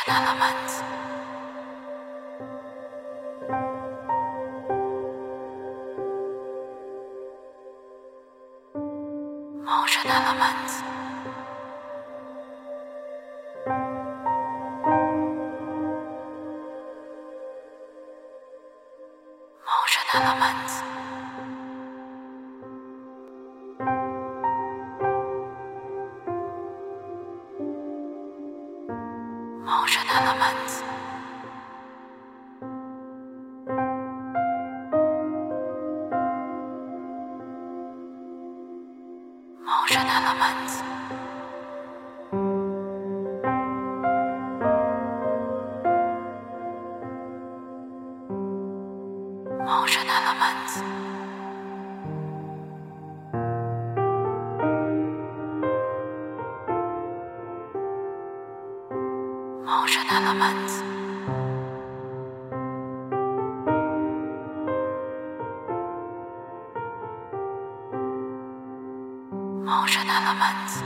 Elements. Motion elements. Motion elements. Motion elements. Motion elements. Motion elements. Motion elements. Motion elements.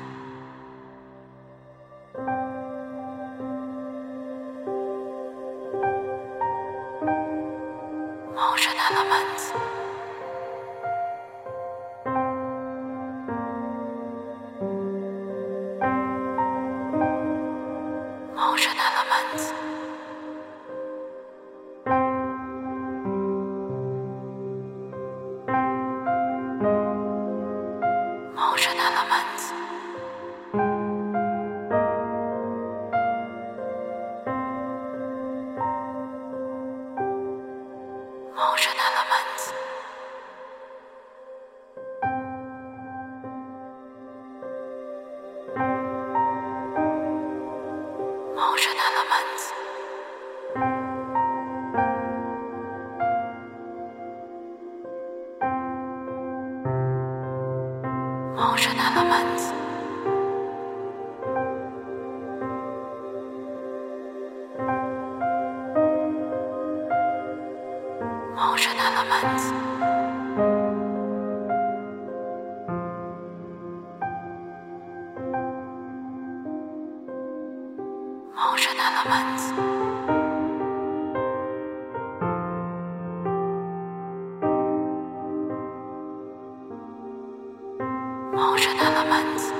Motion elements. Motion elements. Motion elements. Motion elements. Motion elements. Motion elements. Motion elements. Motion elements. Motion elements.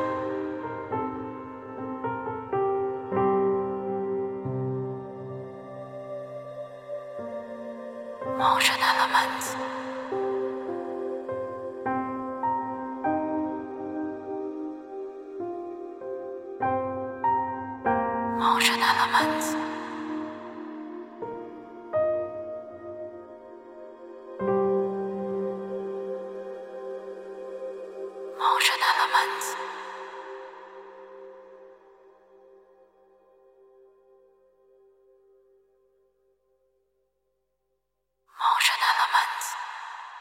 Motion elements. Motion elements. Motion elements.